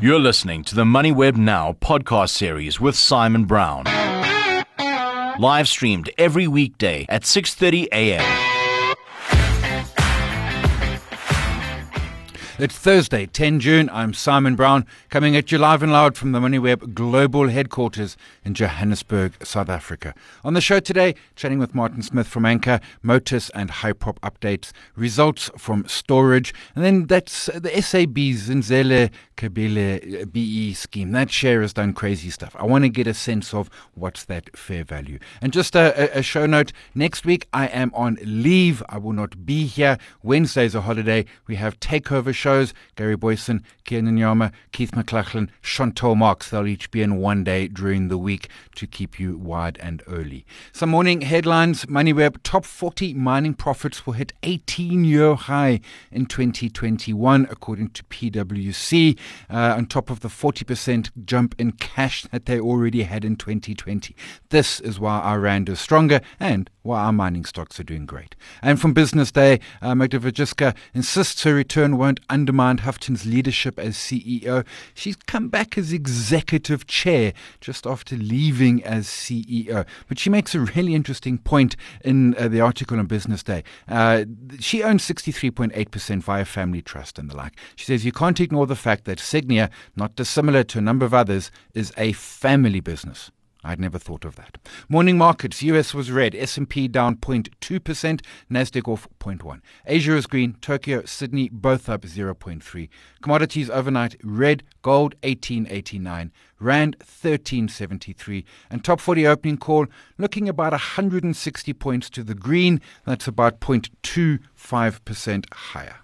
You're listening to the MoneyWeb Now podcast series with Simon Brown. Live streamed every weekday at 6:30 a.m. It's Thursday, 10 June. I'm Simon Brown, coming at you live and loud from the MoneyWeb Global Headquarters in Johannesburg, South Africa. On the show today, chatting with Martin Smith from Anchor, Motus and Hyprop updates, results from storage, and then that's the SAB's Zenzele Kabile BE scheme. That share has done crazy stuff. I want to get a sense of what's that fair value. And just a show note, next week I am on leave. I will not be here. Wednesday's a holiday. We have takeover shows. Gary Boyson, Kieran Nyama, Keith McLachlan, Chantal Marks. They'll each be in one day during the week to keep you wide and early. Some morning headlines. MoneyWeb top 40 mining profits will hit 18-year high in 2021, according to PwC, on top of the 40% jump in cash that they already had in 2020. This is why our rand is stronger and why our mining stocks are doing great. And from Business Day, Magda Vajiska insists her return won't undermine Houghton's leadership as CEO. She's come back as executive chair just after leaving as CEO. But she makes a really interesting point in the article on Business Day. She owns 63.8% via family trust and the like. She says you can't ignore the fact that Signia, not dissimilar to a number of others, is a family business. I'd never thought of that. Morning markets, US was red, S&P down 0.2%, Nasdaq off 0.1%. Asia is green, Tokyo, Sydney both up 0.3%. Commodities overnight, red, gold 18.89, Rand 13.73, and top 40 opening call looking about 160 points to the green. That's about 0.25% higher.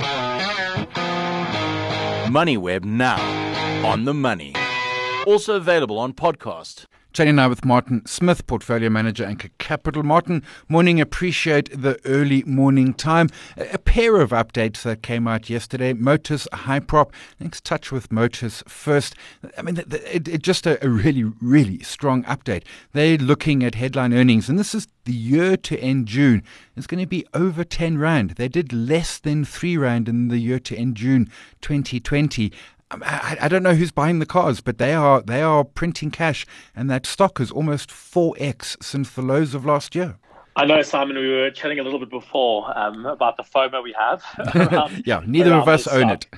MoneyWeb Now, on the money. Also available on podcast. Chatting now with Martin Smith, Portfolio Manager, Anchor Capital. Martin, morning, appreciate the early morning time. A pair of updates that came out yesterday. Motus, Hyprop. Let's touch with Motus first. I mean, it's just a really, really strong update. They're looking at headline earnings, and this is the year to end June. It's going to be over 10 Rand. They did less than 3 Rand in the year to end June 2020. I don't know who's buying the cars, but they are printing cash, and that stock is almost 4x since the lows of last year. I know, Simon, we were chatting a little bit before about the FOMO we have. Yeah, neither of us own it.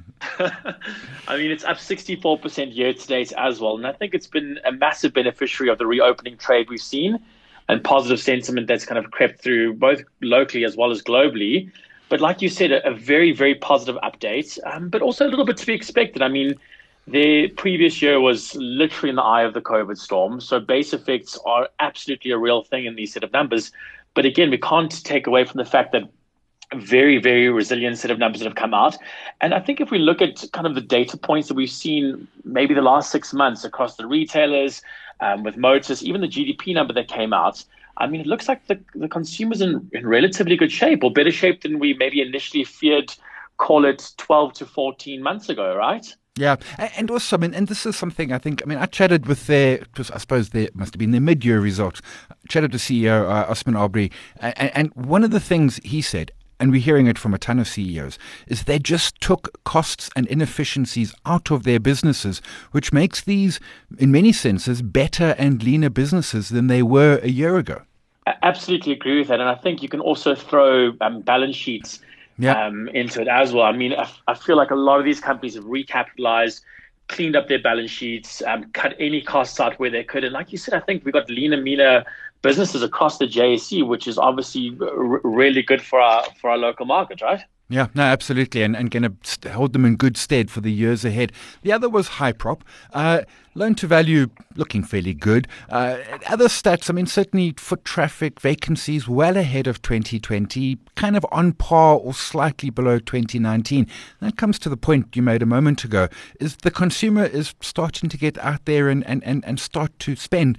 I mean, it's up 64% year to date as well, and I think it's been a massive beneficiary of the reopening trade we've seen and positive sentiment that's kind of crept through both locally as well as globally. But like you said, a very, very positive update, but also a little bit to be expected. I mean, the previous year was literally in the eye of the COVID storm. So base effects are absolutely a real thing in these set of numbers. But again, we can't take away from the fact that a very, very resilient set of numbers that have come out. And I think if we look at kind of the data points that we've seen maybe the last 6 months across the retailers, with Motus, even the GDP number that came out, I mean, it looks like the consumer's in relatively good shape, or better shape than we maybe initially feared, call it 12 to 14 months ago, right? Yeah, and also, I mean, and this is something I chatted with I suppose there must have been their mid-year results. I chatted to CEO Osman Aubrey, and one of the things he said, and we're hearing it from a ton of CEOs, is they just took costs and inefficiencies out of their businesses, which makes these, in many senses, better and leaner businesses than they were a year ago. I absolutely agree with that. And I think you can also throw balance sheets into it as well. I mean, I feel like a lot of these companies have recapitalized, cleaned up their balance sheets, cut any costs out where they could. And like you said, I think we've got leaner, meaner businesses across the JSE, which is obviously really good for our local market, right? Yeah, no, absolutely, and going to hold them in good stead for the years ahead. The other was Hyprop. Loan to value looking fairly good. Other stats, I mean, certainly foot traffic, vacancies well ahead of 2020, kind of on par or slightly below 2019. That comes to the point you made a moment ago, is the consumer is starting to get out there and start to spend.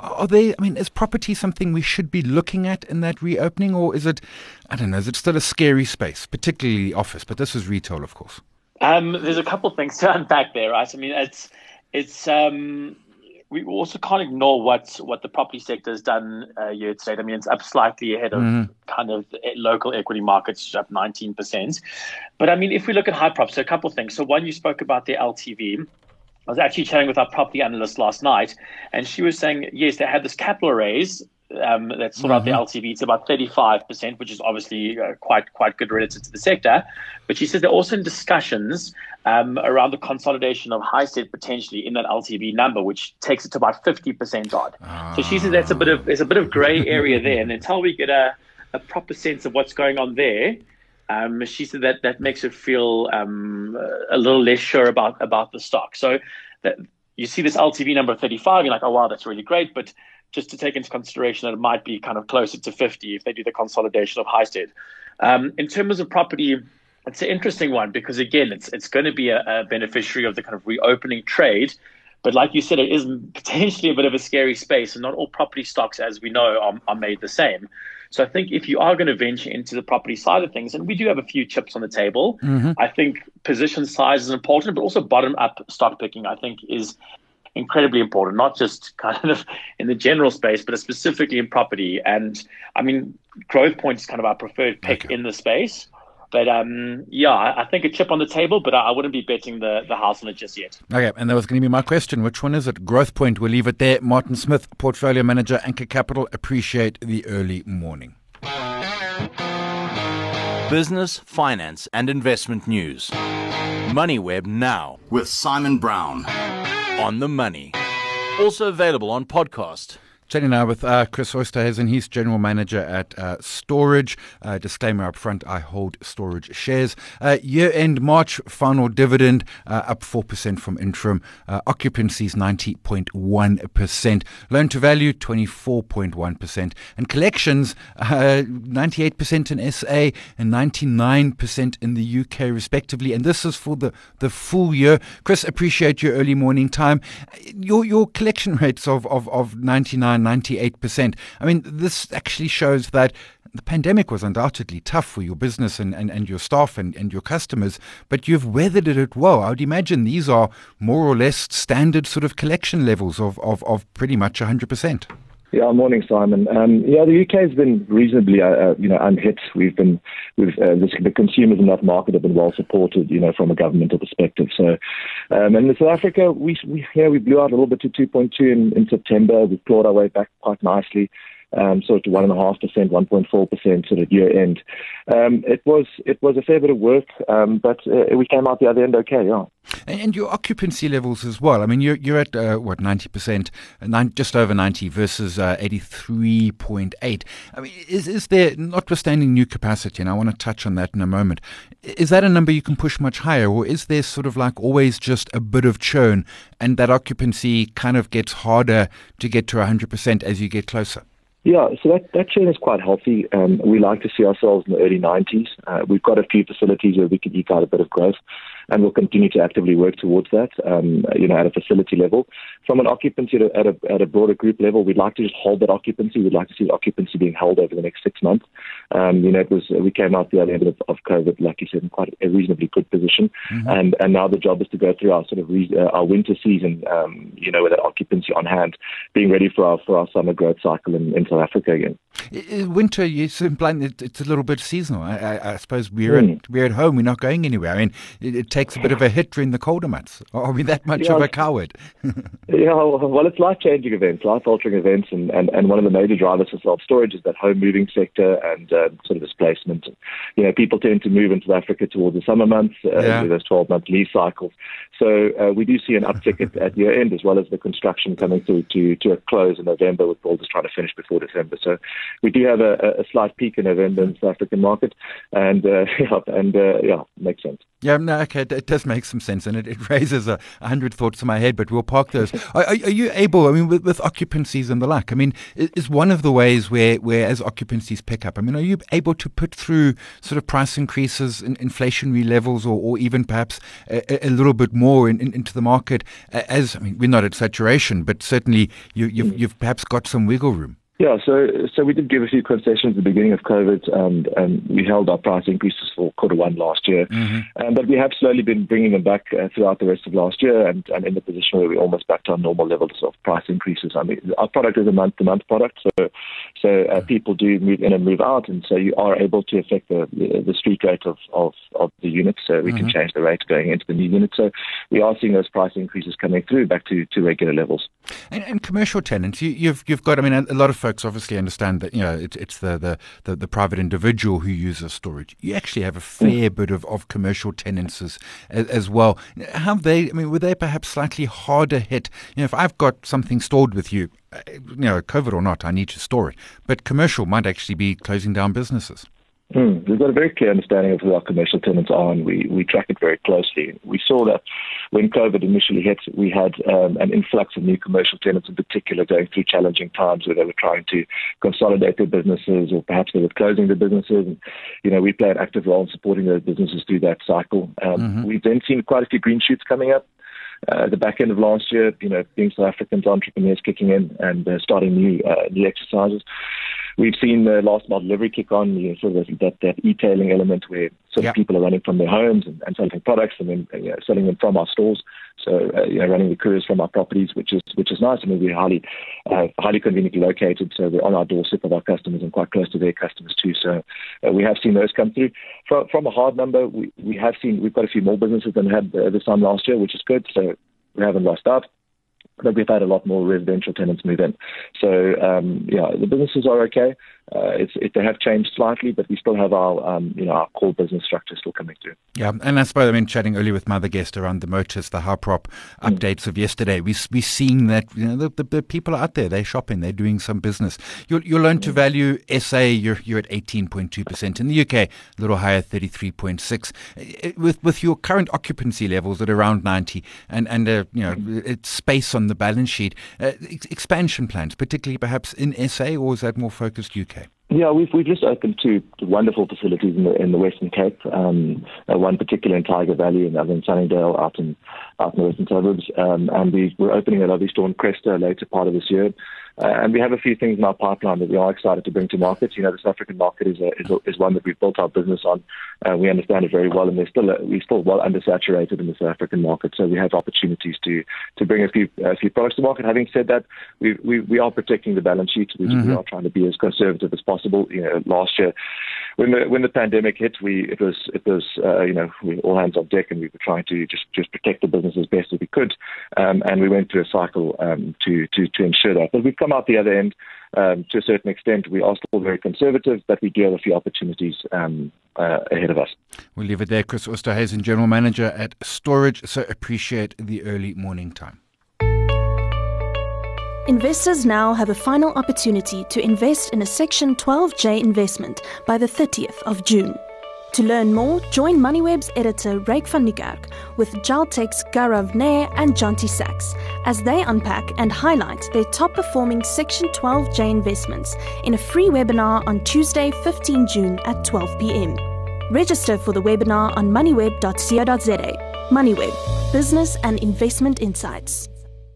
Is property something we should be looking at in that reopening, or is it, I don't know, is it still a scary space, particularly office? But this is retail, of course. There's a couple of things to unpack there, right? I mean, it's we also can't ignore what the property sector has done year to date. I mean, it's up slightly ahead of kind of local equity markets, up 19%. But I mean, if we look at Hyprop, so a couple of things. So one, you spoke about the LTV. I was actually chatting with our property analyst last night, and she was saying, yes, they had this capital raise that sort out the LTV. It's about 35%, which is obviously quite good relative to the sector. But she says they're also in discussions around the consolidation of Highstead potentially in that LTV number, which takes it to about 50% odd. So she says there's a bit of grey area there, and until we get a proper sense of what's going on there, she said that makes her feel a little less sure about the stock. So that you see this LTV number of 35, you're like, oh wow, that's really great, but just to take into consideration that it might be kind of closer to 50 if they do the consolidation of Highstead. In terms of property, it's an interesting one because, again, it's going to be a beneficiary of the kind of reopening trade. But like you said, it is potentially a bit of a scary space, and not all property stocks, as we know, are made the same. So I think if you are going to venture into the property side of things, and we do have a few chips on the table, I think position size is important, but also bottom-up stock picking, I think, is incredibly important, not just kind of in the general space, but specifically in property. And I mean, Growth Point is kind of our preferred pick in the space. But I think a chip on the table, but I wouldn't be betting the house on it just yet. Okay, and that was going to be my question. Which one is it? Growth Point. We'll leave it there. Martin Smith, Portfolio Manager, Anchor Capital. Appreciate the early morning. Business, finance and investment news. MoneyWeb Now with Simon Brown. On the money. Also available on podcast. Chatting now with Chris Oysterhuizen. He's General Manager at Storage. Disclaimer up front, I hold Storage shares. Year-end March final dividend up 4% from interim. Occupancy is 90.1%. Loan-to-value 24.1%. And collections 98% in SA and 99% in the UK respectively. And this is for the full year. Chris, appreciate your early morning time. Your collection rates of 98%. I mean, this actually shows that the pandemic was undoubtedly tough for your business and your staff and your customers, but you've weathered it well. I would imagine these are more or less standard sort of collection levels of pretty much 100%. Yeah, morning, Simon. The UK has been reasonably, unhit. The consumers in that market have been well supported, from a governmental perspective. So, and in South Africa, we blew out a little bit to 2.2 in September. We clawed our way back quite nicely. Sort of to 1.5%, 1.4% sort of year end. It was a fair bit of work, but we came out the other end okay. Yeah. And your occupancy levels as well. I mean, you're at 90%, just over 90 versus 83.8. I mean, is there, notwithstanding new capacity, and I want to touch on that in a moment, is that a number you can push much higher, or is there sort of like always just a bit of churn, and that occupancy kind of gets harder to get to 100% as you get closer? Yeah, so that churn is quite healthy. We like to see ourselves in the early 90s. We've got a few facilities where we can eke out a bit of growth, and we'll continue to actively work towards that, at a facility level. From an occupancy at a broader group level, we'd like to just hold that occupancy. We'd like to see the occupancy being held over the next 6 months. We came out the other end of COVID, like you said, in quite a reasonably good position. And now the job is to go through our sort of our winter season, with that occupancy on hand, being ready for our summer growth cycle in South Africa again. Winter, you're implying that it's a little bit seasonal. I suppose we're at home. We're not going anywhere. I mean, it takes a bit of a hit during the colder months. Are we that much of a coward? Well, it's life-changing events, life-altering events, and one of the major drivers for self-storage is that home moving sector and sort of displacement. People tend to move into Africa towards the summer months, those 12-month lease cycles. So we do see an uptick at year end, as well as the construction coming to a close in November, with builders trying to finish before December. So we do have a slight peak in November in the South African market, and makes sense. Yeah, no, okay, it does make some sense, and it raises 100 thoughts in my head, but we'll park those. Are you able, I mean, with occupancies and the like, I mean, is one of the ways where as occupancies pick up, I mean, are you able to put through sort of price increases, inflationary levels, or even perhaps a little bit more into the market? We're not at saturation, but certainly you've perhaps got some wiggle room. Yeah, so we did give a few concessions at the beginning of COVID, and we held our price increases for Q1 last year. But we have slowly been bringing them back throughout the rest of last year, and in the position where we're almost back to our normal levels of price increases. I mean, our product is a month-to-month product, so people do move in and move out, and so you are able to affect the street rate of the units, so we can change the rate going into the new unit. So we are seeing those price increases coming through back to regular levels. And commercial tenants, you've got. I mean, a lot of folks obviously understand that it's the private individual who uses storage. You actually have a fair bit of commercial tenants as well. Were they perhaps slightly harder hit? If I've got something stored with you, COVID or not, I need to store it. But commercial might actually be closing down businesses. We've got a very clear understanding of who our commercial tenants are, and we track it very closely. We saw that when COVID initially hit, we had an influx of new commercial tenants in particular going through challenging times where they were trying to consolidate their businesses, or perhaps they were closing their businesses. And, we play an active role in supporting those businesses through that cycle. We've then seen quite a few green shoots coming up. The back end of last year, being South Africans, entrepreneurs kicking in and starting new exercises. We've seen the last mile delivery kick on, sort of that e-tailing element where sort of people are running from their homes and selling products and then selling them from our stores. So running the couriers from our properties, which is nice. I mean, we're highly conveniently located, so we're on our doorstep of our customers and quite close to their customers too. So we have seen those come through. From a hard number, we've got a few more businesses than we had this time last year, which is good. So we haven't lost out. But we've had a lot more residential tenants move in. So, the businesses are okay. They have changed slightly, but we still have our core business structure still coming through. Yeah, and I suppose, chatting earlier with my other guest around the Motus, the Hyprop updates of yesterday, we're seeing that, the people are out there, they're shopping, they're doing some business. Your loan to value, SA, you're at 18.2%. In the UK, a little higher, 33.6%. With your current occupancy levels at around 90% and it's space on the balance sheet, expansion plans, particularly perhaps in SA, or is that more focused UK? Yeah, we've just opened two wonderful facilities in the Western Cape. One particular in Tiger Valley, and another in Sunningdale, out in the western suburbs. And we're opening a lovely store in Cresta later part of this year. And we have a few things in our pipeline that we are excited to bring to market. The South African market is one that we've built our business on. We understand it very well, and we're still well undersaturated in the South African market. So we have opportunities to bring a few products to market. Having said that, we are protecting the balance sheet. We are trying to be as conservative as possible. Last year, when the pandemic hit, it was we all hands on deck, and we were trying to just protect the business as best as we could. And we went through a cycle to ensure that. But we've come out the other end. To a certain extent, we are still very conservative, but we do have a few opportunities ahead of us. We'll leave it there. Chris Oosterhuizen, General Manager at Storage. So appreciate the early morning time. Investors now have a final opportunity to invest in a Section 12J investment by the 30th of June. To learn more, join MoneyWeb's editor Ryk van Niekerk with Jaltek's Gaurav Nair and Janti Sachs as they unpack and highlight their top-performing Section 12J investments in a free webinar on Tuesday, 15 June at 12 p.m. Register for the webinar on moneyweb.co.za. MoneyWeb, Business and Investment Insights.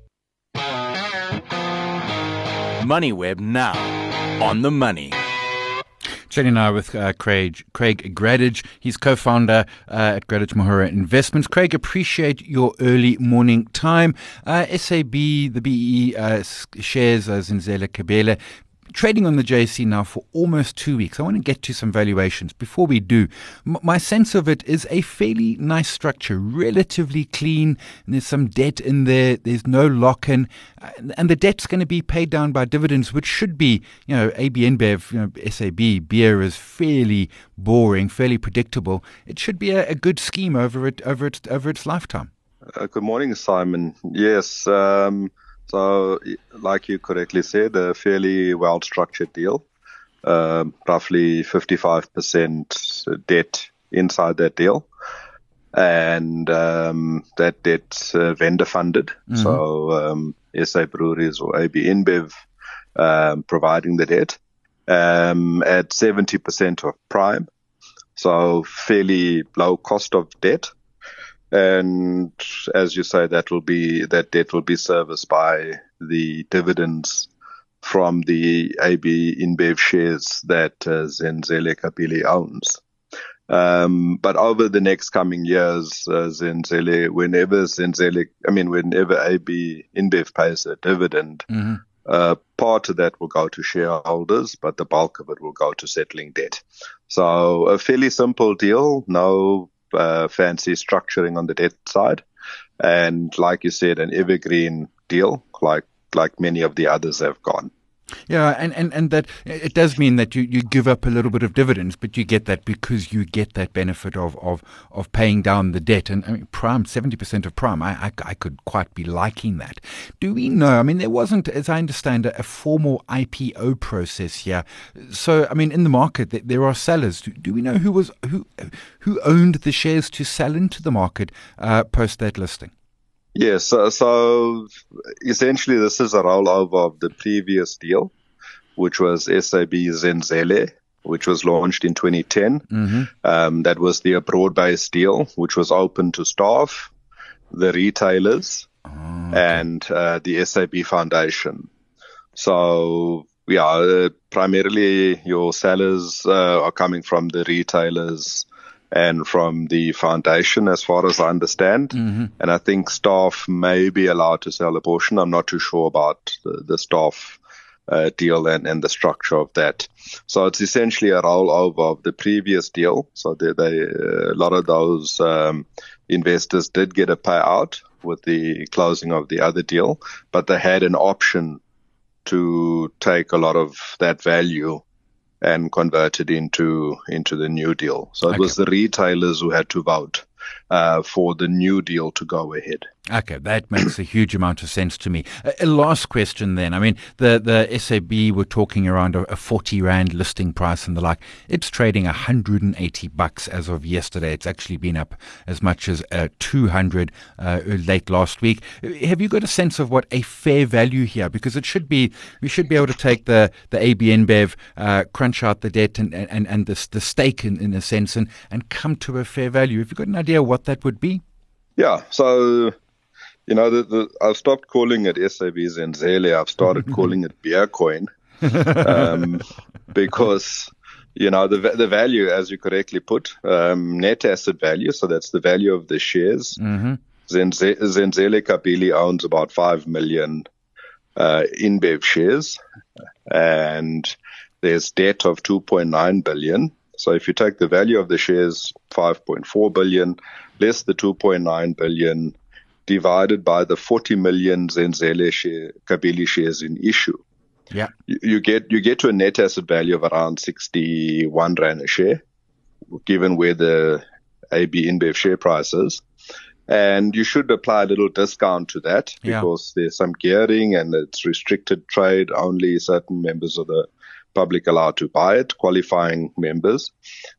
MoneyWeb now, on the money. Chatting now with Craig Gradage. He's co-founder at Gradage Mahura Investments. Craig, appreciate your early morning time. SAB, the BE shares Zenzele Kabele, trading on the JSE now for almost 2 weeks. I want to get to some valuations. Before we do, my sense of it is a fairly nice structure, relatively clean. And there's some debt in there. There's no lock-in. And the debt's going to be paid down by dividends, which should be, AB InBev, SAB, beer is fairly boring, fairly predictable. It should be a good scheme over its lifetime. Good morning, Simon. Yes, so, like you correctly said, a fairly well-structured deal, roughly 55% debt inside that deal, and that debt's vendor-funded. So, SA Breweries or AB InBev providing the debt at 70% of prime, so fairly low cost of debt. And as you say, that debt will be serviced by the dividends from the AB InBev shares that Zenzele Kabili owns. But over the next coming years, whenever AB InBev pays a dividend, part of that will go to shareholders, but the bulk of it will go to settling debt. So a fairly simple deal, no fancy structuring on the debt side. And like you said, an evergreen deal, like many of the others have gone. Yeah, and that it does mean that you give up a little bit of dividends, but you get that because you get that benefit of paying down the debt. And I mean, Prime, 70% of Prime, I could quite be liking that. Do we know? I mean, there wasn't, as I understand, a formal IPO process here. So, I mean, in the market, there are sellers. Do we know who owned the shares to sell into the market post that listing? Yes, so essentially this is a rollover of the previous deal, which was SAB Zenzele, which was launched in 2010. That was the broad-based deal, which was open to staff, the retailers, and the SAB Foundation. So, primarily your sellers are coming from the retailers and from the foundation, as far as I understand. And I think staff may be allowed to sell a portion. I'm not too sure about the staff deal and the structure of that. So it's essentially a rollover of the previous deal. So a lot of those investors did get a payout with the closing of the other deal, but they had an option to take a lot of that value and converted into the new deal. So it was the retailers who had to vote for the new deal to go ahead. Okay, that makes a huge amount of sense to me. A last question then. I mean, the SAB were talking around a 40 Rand listing price and the like. It's trading $180 as of yesterday. It's actually been up as much as 200 late last week. Have you got a sense of what a fair value here? Because we should be able to take the AB InBev, crunch out the debt and the stake in a sense and come to a fair value. Have you got an idea what that would be? Yeah, so I've stopped calling it SAB Zenzele. I've started calling it Beercoin because, the value, as you correctly put, net asset value, so that's the value of the shares. Zenzele Kabili owns about 5 million InBev shares, and there's debt of 2.9 billion. So if you take the value of the shares, 5.4 billion, less the 2.9 billion, divided by the 40 million Zenzele Kabili shares in issue, you get to a net asset value of around 61 Rand a share, given where the AB InBev share price is. And you should apply a little discount to that because there's some gearing and it's restricted trade. Only certain members of the public allowed to buy it, qualifying members.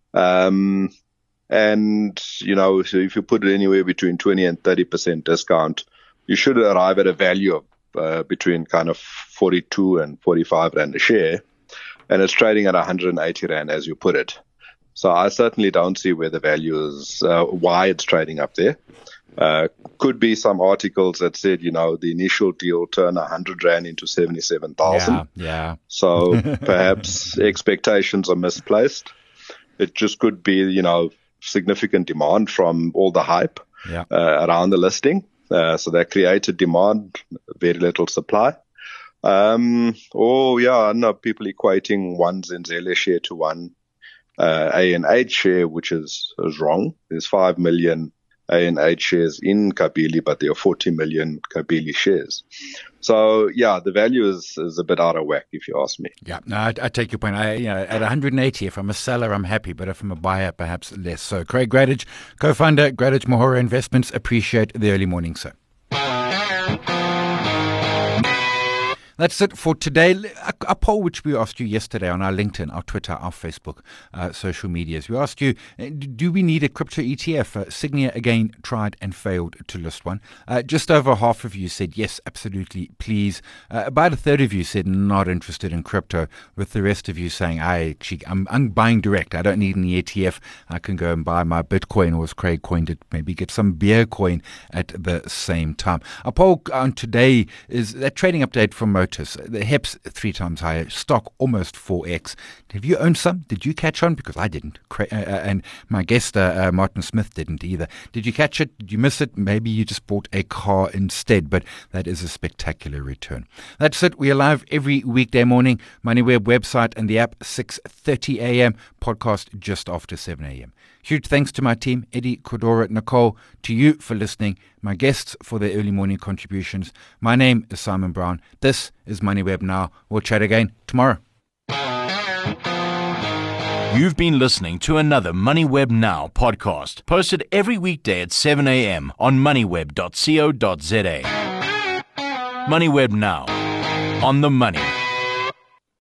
And, so if you put it anywhere between 20 and 30% discount, you should arrive at a value of between kind of 42 and 45 Rand a share. And it's trading at 180 Rand, as you put it. So I certainly don't see where the value is, why it's trading up there. Could be some articles that said, the initial deal turned 100 Rand into 77,000. Yeah. So perhaps expectations are misplaced. It just could be, significant demand from all the hype around the listing. So that created demand, very little supply. I know people equating one Zenzele share to one ANH share, which is wrong. There's 5 million ANH shares in Kabili, but there are 40 million Kabili shares. So, the value is a bit out of whack, if you ask me. Yeah, no, I take your point. At 180, if I'm a seller, I'm happy, but if I'm a buyer, perhaps less. So, Craig Gradage, co-founder, Gradage Mahora Investments, appreciate the early morning, sir. That's it for today. A poll which we asked you yesterday on our LinkedIn, our Twitter, our Facebook, social medias. We asked you, do we need a crypto ETF? Signia again tried and failed to list one. Just over half of you said yes, absolutely, please. About a third of you said not interested in crypto, with the rest of you saying, I'm buying direct. I don't need any ETF. I can go and buy my Bitcoin, or as Craig coined it, maybe get some Beercoin at the same time. Our poll on today is that trading update from Motus Motus. The HEPS 3 times higher, stock almost 4x. Have you owned some? Did you catch on? Because I didn't. And my guest, Martin Smith, didn't either. Did you catch it? Did you miss it? Maybe you just bought a car instead, but that is a spectacular return. That's it. We are live every weekday morning. MoneyWeb website and the app, 6:30 a.m. Podcast just after 7 a.m. Huge thanks to my team, Eddie, Kodora, Nicole, to you for listening, my guests for their early morning contributions. My name is Simon Brown. This is MoneyWeb Now. We'll chat again tomorrow. You've been listening to another MoneyWeb Now podcast, posted every weekday at 7 a.m. on moneyweb.co.za. MoneyWeb Now, on the money.